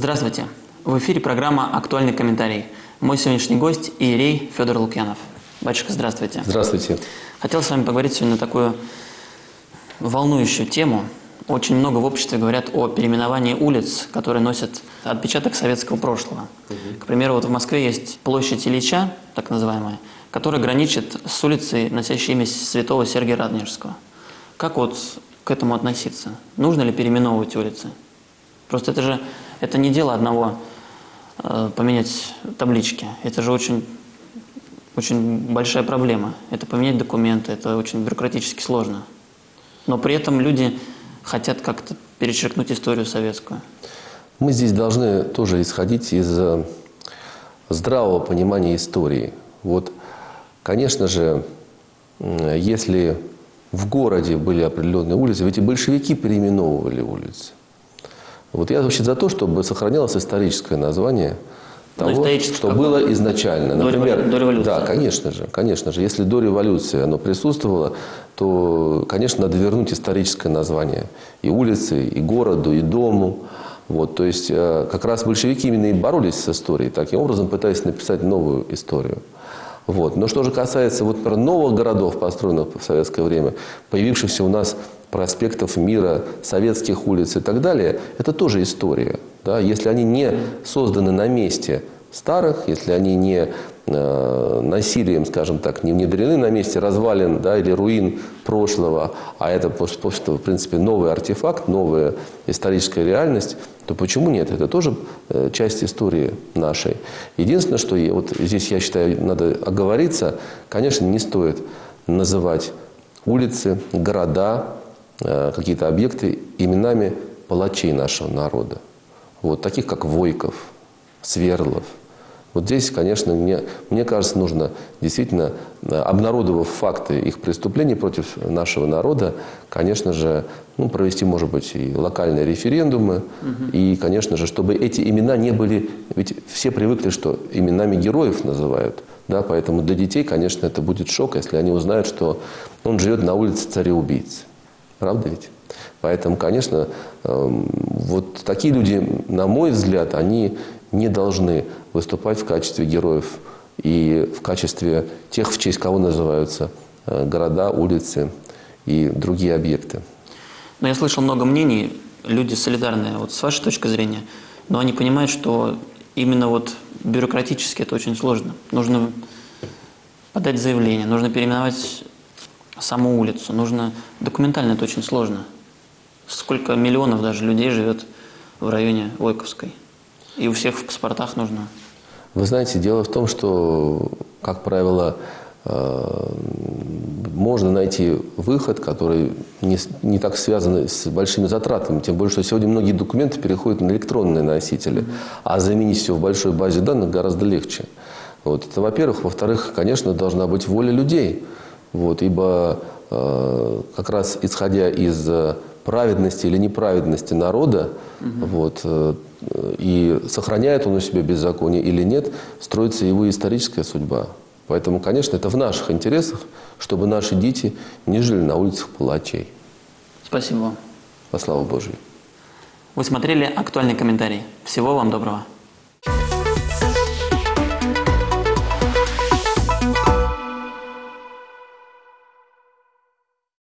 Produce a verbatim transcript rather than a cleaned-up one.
Здравствуйте! В эфире программа «Актуальный комментарий». Мой сегодняшний гость – иерей Федор Лукьянов. Батюшка, здравствуйте. Здравствуйте. Хотел с вами поговорить сегодня на такую волнующую тему. Очень много в обществе говорят о переименовании улиц, которые носят отпечаток советского прошлого. Угу. К примеру, вот в Москве есть площадь Ильича, так называемая, которая граничит с улицей, носящей имя святого Сергия Радонежского. Как вот к этому относиться? Нужно ли переименовывать улицы? Просто это же это не дело одного э, поменять таблички. Это же очень, очень большая проблема. Это поменять документы, это очень бюрократически сложно. Но при этом люди хотят как-то перечеркнуть историю советскую. Мы здесь должны тоже исходить из здравого понимания истории. Вот, конечно же, если в городе были определенные улицы, ведь и большевики переименовывали улицы. Вот я вообще за то, чтобы сохранялось историческое название того, что было изначально. Например, до революции. Да, конечно же, конечно же. Если до революции оно присутствовало, то, конечно, надо вернуть историческое название и улице, и городу, и дому. Вот, то есть, как раз большевики именно и боролись с историей, таким образом пытаясь написать новую историю. Вот. Но что же касается вот, например, новых городов, построенных в советское время, появившихся у нас проспектов Мира, советских улиц и так далее, это тоже история. Да? Если они не созданы на месте старых, если они не э, насилием, скажем так, не внедрены на месте развалин, да, или руин прошлого, а это, в принципе, новый артефакт, новая историческая реальность, то почему нет? Это тоже э, часть истории нашей. Единственное, что я, вот здесь, я считаю, надо оговориться, конечно, не стоит называть улицы, города, э, какие-то объекты именами палачей нашего народа. Вот, таких как Войков, Сверлов. Вот здесь, конечно, мне, мне кажется, нужно действительно, обнародовав факты их преступлений против нашего народа, конечно же, ну, провести, может быть, и локальные референдумы. Угу. И, конечно же, чтобы эти имена не были... Ведь все привыкли, что именами героев называют. Да, поэтому для детей, конечно, это будет шок, если они узнают, что он живет на улице царя-убийцы. Правда ведь? Поэтому, конечно, вот такие люди, на мой взгляд, они не должны выступать в качестве героев и в качестве тех, в честь кого называются города, улицы и другие объекты. Но я слышал много мнений, люди солидарные, вот с вашей точки зрения, но они понимают, что именно вот бюрократически это очень сложно. Нужно подать заявление, нужно переименовать саму улицу, нужно документально это очень сложно. Сколько миллионов даже людей живет в районе Войковской. И у всех в паспортах нужно. Вы знаете, дело в том, что, как правило, можно найти выход, который не, не так связан с большими затратами. Тем более, что сегодня многие документы переходят на электронные носители. Mm-hmm. А заменить все в большой базе данных гораздо легче. Вот. Это, во-первых. Во-вторых, конечно, должна быть воля людей. Вот. Ибо э, как раз исходя из праведности или неправедности народа, угу. вот, э, и сохраняет он у себя беззаконие или нет, строится его историческая судьба. Поэтому, конечно, это в наших интересах, чтобы наши дети не жили на улицах палачей. Спасибо вам. Во славу Божию. Вы смотрели «Актуальный комментарий». Всего вам доброго.